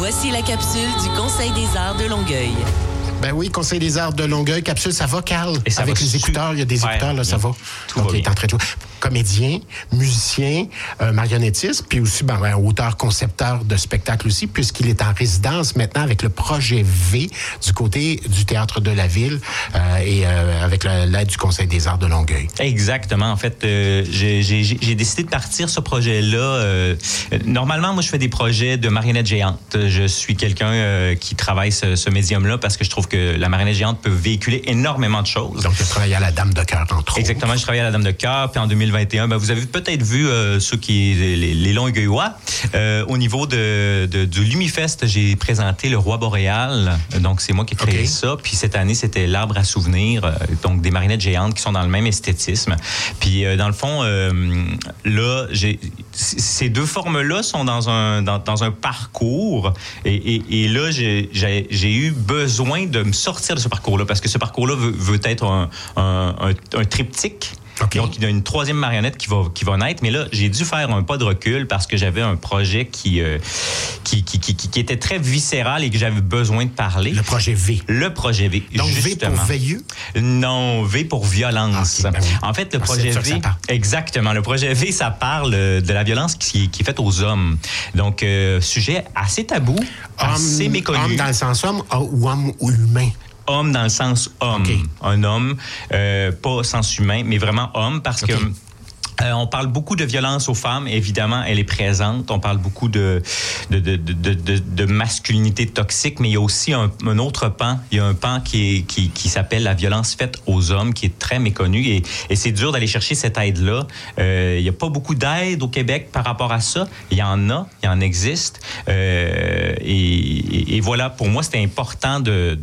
Voici la capsule du Conseil des arts de Longueuil. Ben oui, Conseil des arts de Longueuil, capsule, ça va, Carl? Et ça avec va les écouteurs, il y a des écouteurs, là, ça va. Tout Donc, va il est en train de jouer. Comédien, musicien, marionnettiste, puis aussi auteur-concepteur de spectacle aussi, puisqu'il est en résidence maintenant avec le projet V du côté du Théâtre de la Ville et avec l'aide du Conseil des arts de Longueuil. Exactement. En fait, j'ai décidé de partir ce projet-là. Normalement, moi, je fais des projets de marionnettes géantes. Je suis quelqu'un qui travaille ce médium-là parce que je trouve que la marionnette géante peut véhiculer énormément de choses. Donc, tu as travaillé à la Dame de Cœur, entre autres. Exactement. Je travaillais à la Dame de Cœur, puis en 2021, vous avez peut-être vu les Longueuillois. Au niveau du Lumifest, j'ai présenté le Roi Boréal. Donc, c'est moi qui ai créé ça. Puis cette année, c'était l'Arbre à souvenir. Donc, des marionnettes géantes qui sont dans le même esthétisme. Puis, dans le fond, là, ces deux formes-là sont dans un parcours. Et là, j'ai eu besoin de me sortir de ce parcours-là parce que ce parcours-là veut être un triptyque. Okay. Donc, il y a une troisième marionnette qui va naître. Mais là, j'ai dû faire un pas de recul parce que j'avais un projet qui était très viscéral et que j'avais besoin de parler. Le projet V. Le projet V, donc, justement. V pour veilleux? Non, V pour violence. Okay, ben oui. En fait, le projet V... Exactement. Le projet V, ça parle de la violence qui est faite aux hommes. Donc, sujet assez tabou, assez méconnu. Homme dans le sens homme ou homme ou humain? Homme dans le sens homme. Okay. Un homme, pas sens humain, mais vraiment homme, parce que on parle beaucoup de violence aux femmes, évidemment, elle est présente. On parle beaucoup de masculinité toxique, mais il y a aussi un autre pan. Il y a un pan qui s'appelle la violence faite aux hommes, qui est très méconnu. Et c'est dur d'aller chercher cette aide-là. Il n'y a pas beaucoup d'aide au Québec par rapport à ça. Il y en existe. Et voilà, pour moi, c'était important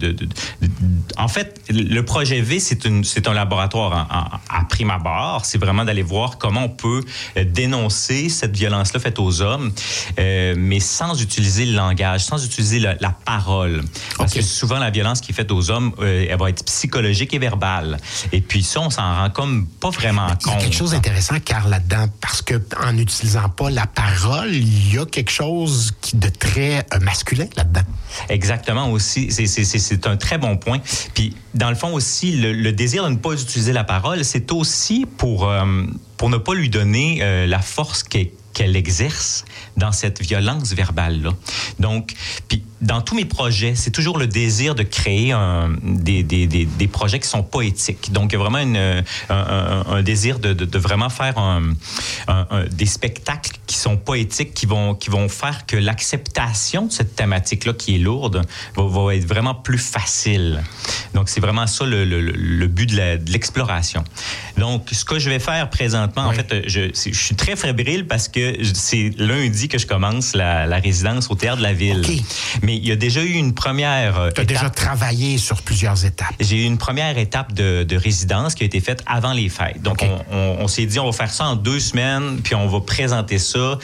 en fait, le projet V, c'est un laboratoire à prime abord. C'est vraiment d'aller voir comment on peut dénoncer cette violence-là faite aux hommes, mais sans utiliser le langage, sans utiliser la parole. Parce que souvent, la violence qui est faite aux hommes, elle va être psychologique et verbale. Et puis ça, on s'en rend comme pas vraiment compte. Il y a quelque chose d'intéressant, Carl, là-dedans, parce que en n'utilisant pas la parole, il y a quelque chose de très masculin là-dedans. Exactement aussi. C'est un très bon point. Puis, dans le fond aussi, le désir de ne pas utiliser la parole, c'est aussi pour ne pas lui donner la force qu'elle exerce dans cette violence verbale-là. Donc, puis dans tous mes projets, c'est toujours le désir de créer des projets qui sont poétiques. Donc, il y a vraiment un désir de vraiment faire des spectacles qui sont poétiques, qui vont faire que l'acceptation de cette thématique-là, qui est lourde, va être vraiment plus facile. Donc, c'est vraiment ça le but de l'exploration. Donc, ce que je vais faire présentement, en fait, je suis très fébrile parce que c'est lundi que je commence la résidence au Théâtre de la Ville. Okay. Mais il y a déjà eu une première Tu as déjà travaillé sur plusieurs étapes. J'ai eu une première étape de résidence qui a été faite avant les fêtes. Donc, on s'est dit, on va faire ça en 2 semaines, puis on va présenter ça.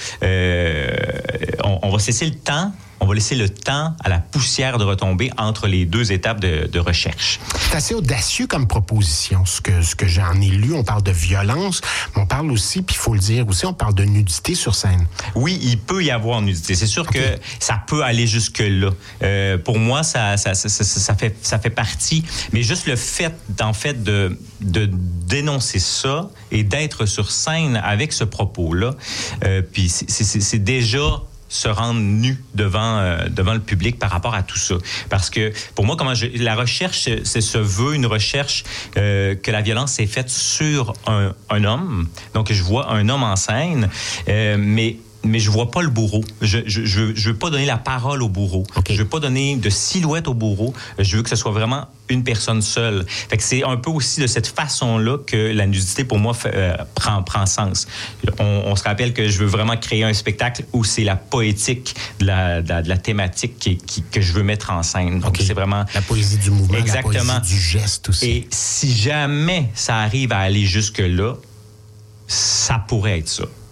On va cesser le temps. On va laisser le temps à la poussière de retomber entre les 2 étapes de recherche. C'est assez audacieux comme proposition, ce que j'en ai lu. On parle de violence, mais on parle aussi, puis il faut le dire aussi, on parle de nudité sur scène. Oui, il peut y avoir nudité. C'est sûr que ça peut aller jusque-là. Pour moi, ça fait partie. Mais juste le fait, en fait, de dénoncer ça et d'être sur scène avec ce propos-là, puis c'est déjà se rendre nu devant le public par rapport à tout ça. Parce que, pour moi, la recherche, se veut une recherche que la violence est faite sur un homme. Donc, je vois un homme en scène, mais je vois pas le bourreau. Je veux pas donner la parole au bourreau. Je veux pas donner de silhouette au bourreau. Je veux que ce soit vraiment une personne seule. Fait que c'est un peu aussi de cette façon-là que la nudité, pour moi, prend sens. On se rappelle que je veux vraiment créer un spectacle où c'est la poétique de la thématique que je veux mettre en scène. Donc, c'est vraiment... La poésie du mouvement, exactement. La poésie du geste aussi. Et si jamais ça arrive à aller jusque-là, ça pourrait être ça.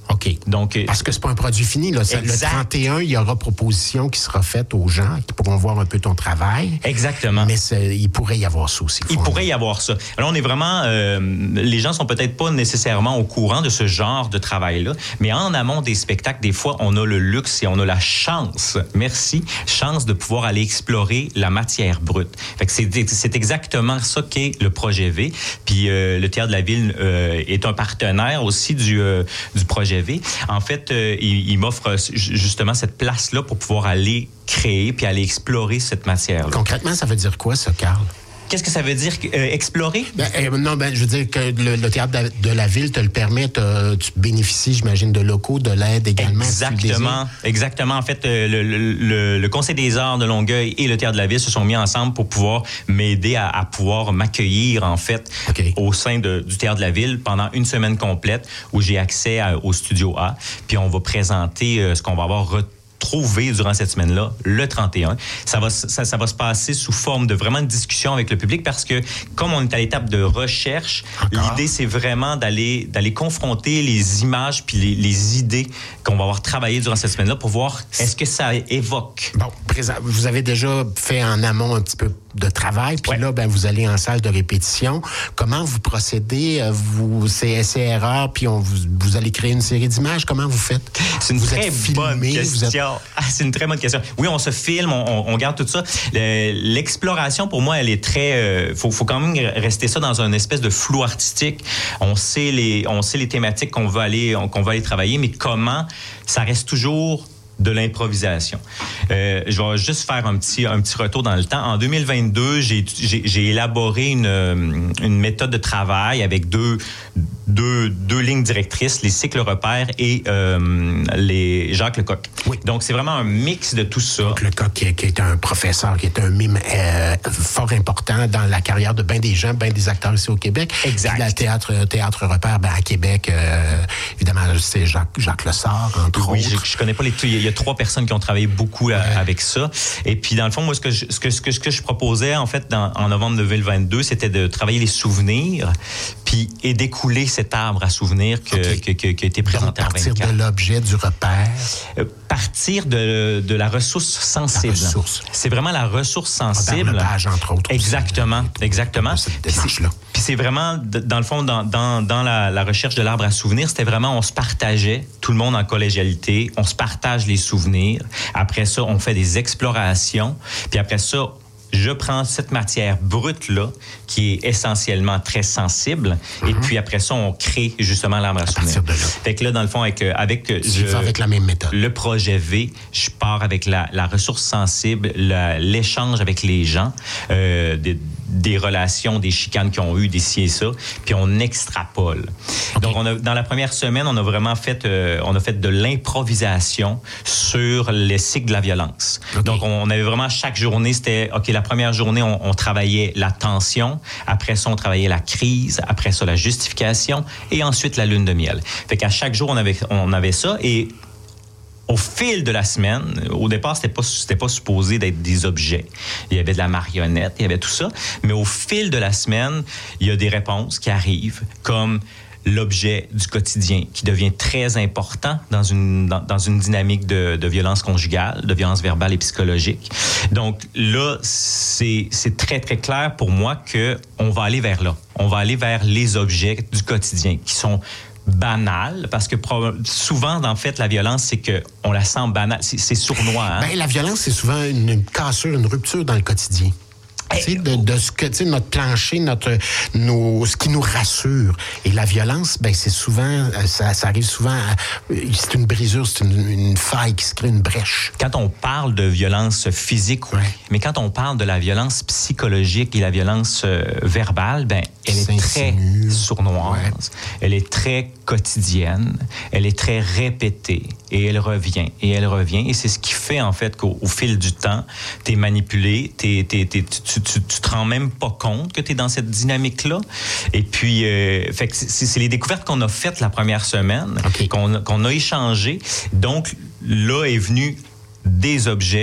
OK. Donc, parce que c'est pas un produit fini. Là. Le 31, il y aura proposition qui sera faite aux gens qui pourront voir un peu ton travail. Exactement. Mais il pourrait y avoir ça aussi. Il pourrait y avoir ça. Alors, on est vraiment... les gens sont peut-être pas nécessairement au courant de ce genre de travail-là, mais en amont des spectacles, des fois, on a le luxe et on a la chance, chance de pouvoir aller explorer la matière brute. Fait que c'est exactement ça qu'est le projet V. Puis le Théâtre de la Ville est un partenaire aussi du projet V. En fait, il m'offre justement cette place-là pour pouvoir aller créer puis aller explorer cette matière-là. Concrètement, ça veut dire quoi, ça, Carl? Qu'est-ce que ça veut dire, explorer? Je veux dire que le Théâtre de la Ville te le permet. Tu bénéficies, j'imagine, de locaux, de l'aide également. Exactement. En fait, le Conseil des arts de Longueuil et le Théâtre de la Ville se sont mis ensemble pour pouvoir m'aider à pouvoir m'accueillir, en fait, au sein du Théâtre de la Ville pendant une semaine complète où j'ai accès au Studio A. Puis on va présenter ce qu'on va avoir trouver durant cette semaine-là, le 31. Ça va se passer sous forme de vraiment une discussion avec le public parce que, comme on est à l'étape de recherche, l'idée, c'est vraiment d'aller confronter les images puis les idées qu'on va avoir travaillées durant cette semaine-là pour voir est-ce que ça évoque. Bon, vous avez déjà fait en amont un petit peu de travail, puis là, vous allez en salle de répétition. Comment vous procédez? C'est essai-erreur, puis vous allez créer une série d'images. Comment vous faites? C'est une très bonne question. C'est une très bonne question. Oui, on se filme, on garde tout ça. L'exploration, pour moi, elle est très... faut quand même rester ça dans une espèce de flou artistique. On sait les thématiques qu'on va aller travailler, mais comment, ça reste toujours de l'improvisation. Je vais juste faire un petit retour dans le temps. En 2022, j'ai élaboré une méthode de travail avec deux lignes directrices, les cycles repères et les Jacques Lecoq. Oui. Donc, c'est vraiment un mix de tout ça. Jacques Lecoq, qui est un professeur, qui est un mime fort important dans la carrière de bien des gens, bien des acteurs ici au Québec. Exact. Puis le théâtre repère, à Québec, évidemment, c'est Jacques Lessard, entre autres. Oui, je connais pas les tout. Il y a 3 personnes qui ont travaillé beaucoup avec ça. Et puis, dans le fond, moi, ce que je proposais, en fait, en novembre 2022, c'était de travailler les souvenirs et d'écouler cet arbre à souvenirs qui a été présenté en 24. Partir de l'objet, du repère. Partir de la ressource sensible. La ressource. C'est vraiment la ressource sensible. Dans le page, entre autres. Exactement. Cette démarche-là. Puis c'est vraiment, dans le fond, dans la recherche de l'arbre à souvenirs, c'était vraiment, on se partageait, tout le monde en collégialité, on se partage les souvenirs. Après ça, on fait des explorations. Puis après ça, je prends cette matière brute-là, qui est essentiellement très sensible, et puis après ça, on crée justement l'arbre à souvenirs. Fait que là, dans le fond, avec la même méthode. Le projet V, je pars avec la ressource sensible, l'échange avec les gens, des relations, des chicanes qu'ils ont eues, des ci et ça, puis on extrapole. Donc, dans la première semaine, on a vraiment fait de l'improvisation sur les cycles de la violence. Donc, on avait vraiment chaque journée, c'était, la première journée, on travaillait la tension, après ça, on travaillait la crise, après ça, la justification, et ensuite la lune de miel. Fait qu'à chaque jour, on avait ça, et au fil de la semaine, au départ, c'était pas supposé d'être des objets. Il y avait de la marionnette, il y avait tout ça. Mais au fil de la semaine, il y a des réponses qui arrivent, comme l'objet du quotidien, qui devient très important dans une dynamique de violence conjugale, de violence verbale et psychologique. Donc là, c'est très, très clair pour moi qu'on va aller vers là. On va aller vers les objets du quotidien, qui sont banal, parce que souvent, en fait, la violence, c'est qu'on la sent banale. C'est sournois. Hein? La violence, c'est souvent une cassure, une rupture dans le quotidien. De ce que, notre plancher, ce qui nous rassure. Et la violence, c'est souvent, ça arrive souvent, c'est une brisure, c'est une faille qui se crée, une brèche. Quand on parle de violence physique, oui, mais quand on parle de la violence psychologique et la violence verbale, elle est très sournoise, elle est très quotidienne, elle est très répétée, et elle revient, et elle revient. Et c'est ce qui fait, en fait, qu'au fil du temps, t'es manipulé, tu te rends même pas compte que tu es dans cette dynamique-là. Et puis, fait que c'est les découvertes qu'on a faites la première semaine, qu'on a échangées. Donc, là est venu des objets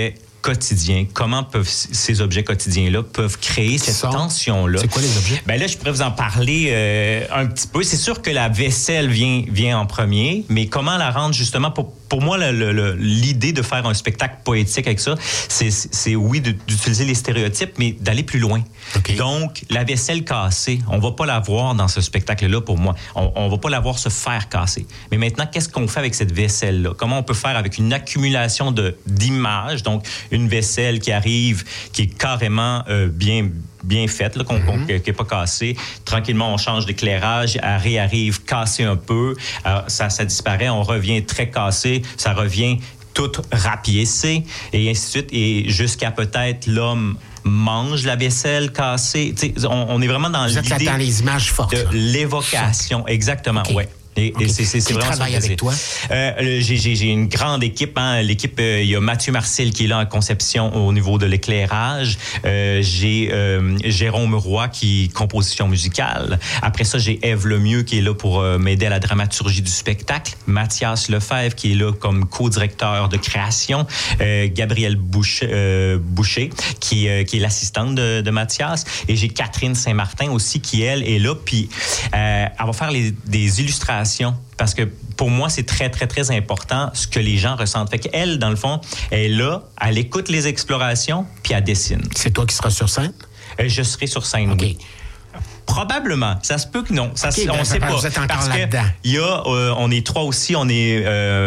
quotidien, comment ces objets quotidiens-là peuvent créer cette tension-là. C'est quoi les objets? Ben là, je pourrais vous en parler un petit peu. C'est sûr que la vaisselle vient en premier, mais comment la rendre justement pour moi, l'idée de faire un spectacle poétique avec ça, c'est oui, d'utiliser les stéréotypes, mais d'aller plus loin. Okay. Donc, la vaisselle cassée, on va pas la voir dans ce spectacle-là pour moi. On va pas la voir se faire casser. Mais maintenant, qu'est-ce qu'on fait avec cette vaisselle-là? Comment on peut faire avec une accumulation d'images? Donc, une vaisselle qui arrive, qui est carrément bien faite, là, qui n'est pas cassée. Tranquillement, on change d'éclairage, elle réarrive cassée un peu, ça disparaît, on revient très cassé, ça revient tout rapiécé, et ainsi de suite, et jusqu'à peut-être l'homme mange la vaisselle cassée. On est vraiment dans l'idée dans les images fortes, de l'évocation. Exactement, okay. Ouais. Et c'est qui vraiment travaille avec toi? J'ai une grande équipe. Hein. L'équipe, il y a Mathieu Marcel qui est là en conception au niveau de l'éclairage. J'ai Jérôme Roy qui composition musicale. Après ça, j'ai Ève Lemieux qui est là pour m'aider à la dramaturgie du spectacle. Mathias Lefebvre qui est là comme co-directeur de création. Gabrielle Boucher qui est l'assistante de Mathias. Et j'ai Catherine Saint-Martin aussi qui, elle, est là. Puis elle va faire des illustrations. Parce que pour moi, c'est très, très, très important ce que les gens ressentent. Fait qu'elle, dans le fond, elle est là, elle écoute les explorations, puis elle dessine. C'est toi qui seras sur scène? Je serai sur scène, oui. Probablement. Ça se peut que non. Ça, on ne sait pas. Vous êtes encore parce là-dedans. Il y a, on est trois aussi. On est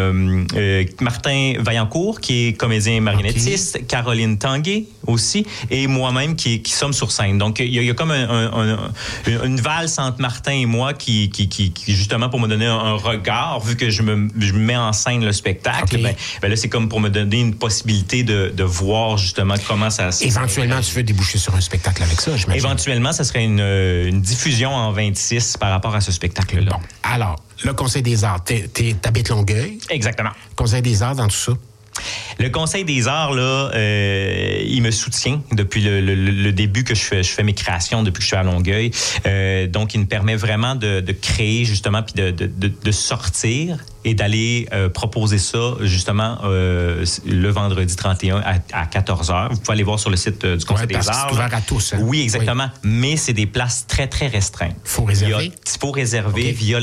Martin Vaillancourt, qui est comédien marionnettiste, Caroline Tanguay aussi, et moi-même qui sommes sur scène. Donc, il y a comme une valse entre Martin et moi qui justement, pour me donner un regard, vu que je mets en scène le spectacle, ben là, c'est comme pour me donner une possibilité de voir justement comment ça... Éventuellement, tu veux déboucher sur un spectacle avec ça, j'imagine. Éventuellement, ça serait une diffusion en 26 par rapport à ce spectacle-là. Bon, alors, le Conseil des arts, t'habites Longueuil? Exactement. Conseil des arts dans tout ça? Le Conseil des arts, là, il me soutient depuis le début que je fais mes créations, depuis que je suis à Longueuil. Donc, il me permet vraiment de créer, justement, puis de sortir et d'aller proposer ça, justement, le vendredi 31 à 14h. Vous pouvez aller voir sur le site du Conseil des arts. C'est ouvert à tous. Hein? Oui, exactement. Oui. Mais c'est des places très, très restreintes. Il faut réserver? Il faut réserver via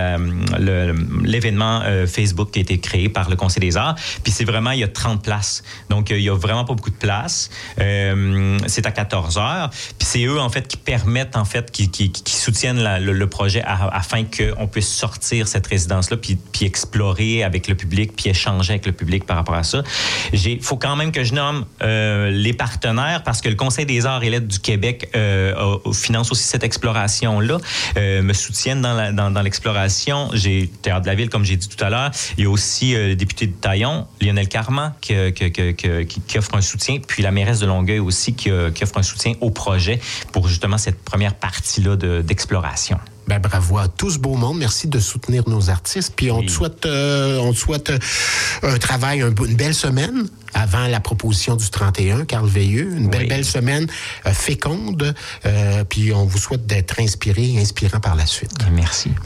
l'événement Facebook qui a été créé par le Conseil des arts. Puis c'est vraiment, il y a 30 places. Donc, il n'y a vraiment pas beaucoup de places. C'est à 14h. Puis c'est eux, en fait, qui permettent, en fait, qui soutiennent le projet afin qu'on puisse sortir cette résidence-là puis explorer avec le public, puis échanger avec le public par rapport à ça. Faut quand même que je nomme les partenaires, parce que le Conseil des arts et lettres du Québec finance aussi cette exploration-là, me soutiennent dans l'exploration. J'ai Théâtre de la Ville, comme j'ai dit tout à l'heure. Il y a aussi le député de Taillon, Lionel Carman, qui offre un soutien, puis la mairesse de Longueuil aussi, qui offre un soutien au projet pour justement cette première partie-là d'exploration. Ben, bravo à tout ce beau monde. Merci de soutenir nos artistes. Puis on te souhaite un travail, une belle semaine avant la proposition du 31, Carl Veilleux. Une belle semaine féconde. Puis on vous souhaite d'être inspiré et inspirant par la suite. Merci.